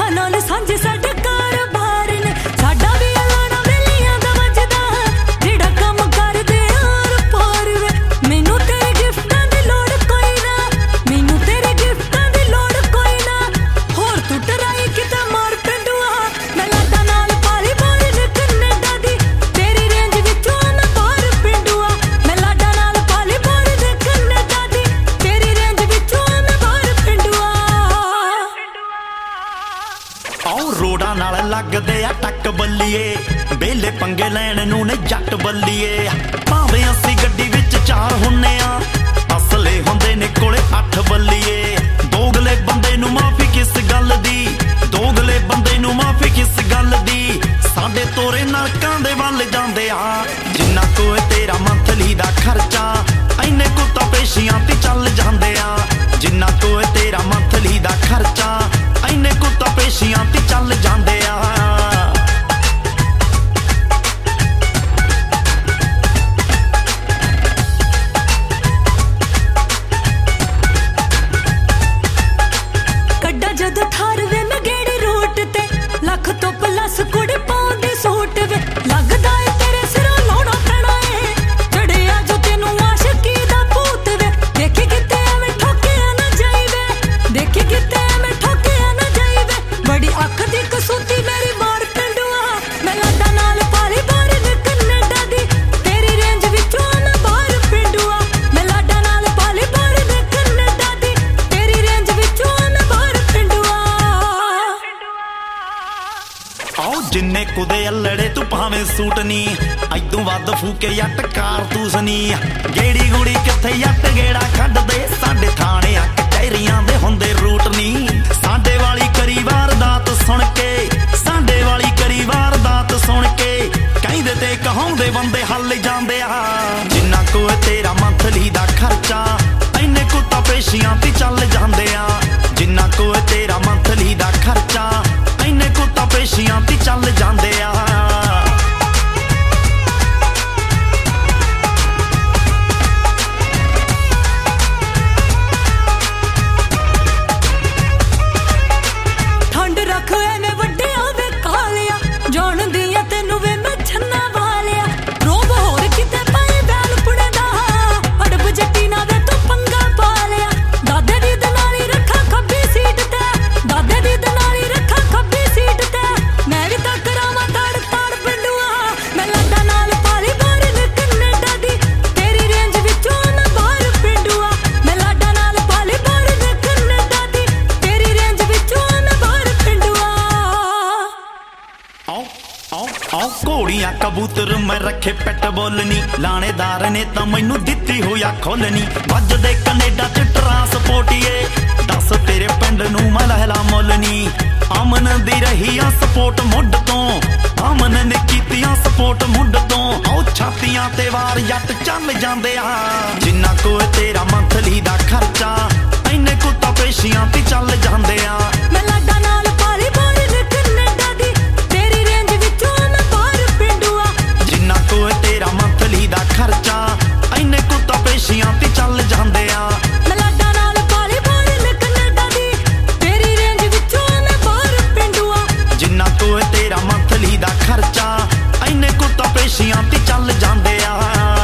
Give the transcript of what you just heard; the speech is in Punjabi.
ਨਾਲ ਸਾਂਝੇ ਸਾਡੇ ਕਾਰੋਬਾਰ ਨੇ ਸਾਡਾ ਵੀ ਲਾਣਾ ਵੇਲੀਆਂ ਦਾ ਵੱਜਦਾ ਜਿਹੜਾ ਕੰਮ ਕਰਦੇ ਆਰ ਪਾਰ ਵੇ ਮੈਨੂੰ ਤੇਰੇ ਗਿਫਟਾਂ ਦੀ ਲੋੜ ਕੋਈ ਨਾ ਮੈਨੂੰ ਤੇਰੇ ਗਿਫਟਾਂ ਦੀ ਲੋੜ ਕੋਈ ਨਾ ਹੋਰ ਤੂੰ ਟਰਾਈ ਕਿਤੇ ਮਾਰ ਪਿੰਡੂਆ ਮੈਂ ਲਾਡਾ ਨਾਲ ਪਾਲੀ ਬਾਰੀ ਨੇ ਕੈਨੇਡਾ ਦੀ ਤੇਰੀ ਰੇਂਜ ਵਿੱਚੋਂ ਮੈਂ ਬਾਹਰ ਪਿੰਡੂਆ ਮੈਂ ਲਾਡਾ ਨਾਲ ਪਾਲੀ ਬਾਰੀ ਨੇ ਕੈਨੇਡਾ ਦੀ ਤੇਰੀ ਰੇਂਜ ਵਿੱਚੋਂ ਮੈਂ ਬਾਹਰ ਪਿੰਡੂਆ ਆਉ ਰੋਡਾਂ ਨਾਲ ਲੱਗਦੇ ਆ ਟੱਕ ਬੱਲੀਏ ਬੇਲੇ ਪੰਗੇ ਲੈਣ ਨੂੰ ਨੇ ਜੱਟ ਬੱਲੀਏ ਭਾਵੇਂ ਅਸੀਂ ਗੱਡੀ ਵਿੱਚ 4 ਹੁੰਨੇ ਆ ਅਸਲੇ ਹੁੰਦੇ ਨੇ ਕੋਲੇ 8 ਬੱਲੀਏ ਦੋਗਲੇ ਬੰਦੇ ਨੂੰ ਮਾਫੀ ਕਿਸ ਗੱਲ ਦੀ ਦੋਗਲੇ ਬੰਦੇ ਨੂੰ ਮਾਫੀ ਕਿਸ ਗੱਲ ਦੀ ਸਾਡੇ ਤੋਰੇ ਨਲਕਾਂ ਦੇ ਵੱਲ ਜਾਂਦੇ ਆ ਜਿੰਨਾ ਕੋਏ ਤੇਰਾ ਮੰਥਲੀ ਦਾ ਖਰਚਾ ਐਨੇ ਕੁ ਤਾਂ ਪੇਸ਼ੀਆਂ ਤੇ ਚੱਲ ਜਾਂਦੇ ਆ ਜਿੰਨਾ ਕੋਏ ਤੇਰਾ ਮੰਥਲੀ ਦਾ ਖਰਚਾ ਐਨੇ ਕੁ ਤਾਂ ਪੇਸ਼ੀਆਂ ਤੇ ਚੱਲ ਜਾਂਦੇ ਆ ਕੱਡਾ ਜਦ ਥਾਰ ਵੇ ਮੈਂ ਗੇੜੀ ਰੂਟ ਤੇ ਲੱਖ ਤੋਂ ਪਲੱਸ ਕੁੜੀ ਪਾਉਂਦੀ ਸੂਟ ਵੇ ਲੱਗਦਾ ਏ ਤੇਰੇ ਸਿਰੋਂ ਲਾਉਣਾ ਪੈਣਾ ਏ ਚੜਿਆ ਜੋ ਤੈਨੂੰ ਆਸ਼ਕੀ ਦਾ ਭੂਤ ਵੇ ਦੇਖੀ ਕਿਤੇ ਐਵੇਂ ਠੋਕਿਆ ਨਾ ਜਾਈ ਵੇ ਦੇਖੀ ਕਿਤੇ ਐਵੇਂ ਠੋਕਿਆ ਨਾ ਜਾਈ ਵੇ ਬੜੀ ਅੱਖ ਦੀ ਕਸੂਤੀ ਮੇਰੀ ਮਾਰ ਪਿੰਡੂਆ ਮੈਂ ਲਾਡਾ ਨਾਲ ਪਾਲੀ ਬਾਰੀ ਨੇ ਕੈਨੇਡਾ ਦੀ ਤੇਰੀ ਰੇਂਜ ਵਿੱਚੋਂ ਮੈਂ ਬਾਹਰ ਪਿੰਡੂਆ ਮੈਂ ਲਾਡਾ ਨਾਲ ਪਾਲੀ ਬਾਰੀ ਨੇ ਕੈਨੇਡਾ ਦੀ ਤੇਰੀ ਰੇਂਜ ਵਿੱਚੋਂ ਮੈਂ ਬਾਹਰ ਪਿੰਡੂਆ ਆਓ ਜਿੰਨੇ ਕੁਦੇ ਅਲੜੇ ਤੂੰ ਭਾਵੇਂ ਸੂਟ ਨੀ ਐਦੋਂ ਵੱਧ ਫੂਕੇ ਜੱਟ ਕਾਰਤੂਸ ਨੀ ਗੇੜੀ ਗੂੜੀ ਕਿੱਥੇ ਜੱਟ ਗੇੜਾ ਕੱਢਦੇ ਸਾਡੇ ਥਾਣੇ ਆ ਕਚਹਿਰੀਆਂ ਦੇ ਹੁੰਦੇ ਰੂਟ ਨੀ ਸਾਡੇ ਵਾਲੀ ਕਰੀ ਵਾਰਦਾਤ ਸੁਣ ਕੇ ਸਾਡੇ ਵਾਲੀ ਕਰੀ ਵਾਰਦਾਤ ਸੁਣ ਕੇ ਕਹਿੰਦੇ ਤੇ ਕਹਾਉਂਦੇ ਬੰਦੇ ਹੱਲ ਜਾਂਦੇ ਆ ਜਿੰਨਾ ਕੋਏ ਤੇਰਾ ਮੰਥਲੀ ਦਾ ਖਰਚਾ ਐਨੇ ਕੁ ਤਾਂ ਪੇਸ਼ੀਆਂ ਤੇ ਚੱਲ ਜਾਂਦੇ ਆ ਜਿੰਨਾ ਕੋਏ ਤੇਰਾ ਮੰਥਲੀ ਦਾ ਖਰਚਾ ਐਨੇ ਕੁ ਤਾਂ ਪੇਸ਼ੀਆਂ ਤੇ ਚੱਲ ਜਾਂਦੇ ਆ ਠੰਡ ਰੱਖ ਐਵੇਂ ਵੱਡਿਆਂ ਵੇ ਕਾਲਿਆ ਜਾਣਦੀ ਆ ਤੈਨੂੰ ਵੇ ਮੈਂ ਛੰਨਾ ਵਾਲਿਆ ਰੋਬ ਹੋਰ ਕਿਤੇ ਪਈ ਬੈਲ ਪੁੜੇ ਦਾ ਅੜਬ ਜੱਟੀ ਨਾ ਵੇ ਤੂੰ ਪੰਗਾ ਪਾ ਲਿਆ ਦਾਦੇ ਦੀ ਦਨਾਲੀ ਰੱਖਾ ਖੱਬੀ ਸੀਟ ਤੇ ਦਾਦੇ ਦੀ ਦਨਾਲੀ ਰੱਖਾ ਖੱਬੀ ਸੀਟ ਤੇ ਮੈਂ ਵੀ ਤਾਂ ਕਰਾਵਾਂ ਤੜ ਤੜ ਪਿੰਡੂਆ ਮੈਂ ਲਾਡਾ ਨਾਲ ਪਾਲੀ ਬਾਰੀ ਨੇ ਕੈਨੇਡਾ ਦੀ ਤੇਰੀ ਰੇਂਜ ਵਿੱਚੋਂ ਮੈਂ ਬਾਹਰ ਪਿੰਡੂਆ ਮੈਂ ਲਾਡਾ ਨਾਲ ਪਾਲੀ ਬਾਰੀ ਨੇ ਕੈਨੇਡਾ ਦੀ ਤੇਰੀ ਰੇਂਜ ਵਿੱਚੋਂ ਮੈਂ ਬਾਹਰ ਪਿੰਡੂਆ ਆਓ ਘੋੜੀਆਂ ਕਬੂਤਰ ਮੈਂ ਰੱਖੇ ਪੈਟ ਬੋਲਣੀ ਲਾਣੇਦਾਰ ਨੇ ਤਾਂ ਮੈਨੂੰ ਦਿੱਤੀ ਹੋਇਆ ਖੋਲਣੀ ਵੱਜਦੇ ਕੈਨੇਡਾ ਚ ਟਰਾਂਸਪੋਰਟੀਏ ਦੱਸ ਤੇਰੇ ਪਿੰਡ ਨੂੰ ਮੈਂ ਲਹਿਲਾ ਮੁੱਲਣੀ ਅਮਨ ਦੀ ਰਹੀ ਆ ਸਪੋਰਟ ਮੁੱਢ ਤੋਂ ਅਮਨ ਨੇ ਕੀਤੀਆਂ ਸਪੋਰਟ ਮੁੱਢ ਤੋਂ ਆਓ ਛਾਤੀਆਂ ਤੇ ਵਾਰ ਜੱਟ ਚੱਲ ਜਾਂਦੇ ਆ ਜਿੰਨਾ ਕੋਏ ਤੇਰਾ ਮੰਥਲੀ ਦਾ ਖਰਚਾ ਐਨੇ ਕੁ ਤਾਂ ਪੇਸ਼ੀਆਂ ਤੇ ਚੱਲ ਜਾਂਦੇ ਆ ਮੈਂ ਲਾਡਾ ਨਾਲ ਪਾਲੀ ਬਾਰੀ ਨੇ ਕੈਨੇਡਾ ਦੀ ਤੇਰੀ ਰੇਂਜ ਵਿੱਚੋਂ ਮੈਂ ਬਾਹਰ ਪਿੰਡੂਆ ਜਿੰਨਾ ਕੋਏ ਤੇਰਾ ਮੰਥਲੀ ਦਾ ਖਰਚਾ ਐਨੇ ਕੁ ਤਾਂ ਪੇਸ਼ੀਆਂ ਤੇ ਚੱਲ ਜਾਂਦੇ ਆ ਮੈਂ ਲਾਡਾ ਨਾਲ ਪਾਲੀ ਬਾਰੀ ਨੇ ਕੈਨੇਡਾ ਦੀ ਤੇਰੀ ਰੇਂਜ ਵਿੱਚੋਂ ਮੈਂ ਬਾਹਰ ਪਿੰਡੂਆ ਜਿੰਨਾ ਕੋਏ ਤੇਰਾ ਮੰਥਲੀ ਦਾ ਖਰਚਾ ਐਨੇ ਕੁ ਤਾਂ ਪੇਸ਼ੀਆਂ ਤੇ ਚੱਲ ਜਾਂਦੇ ਆ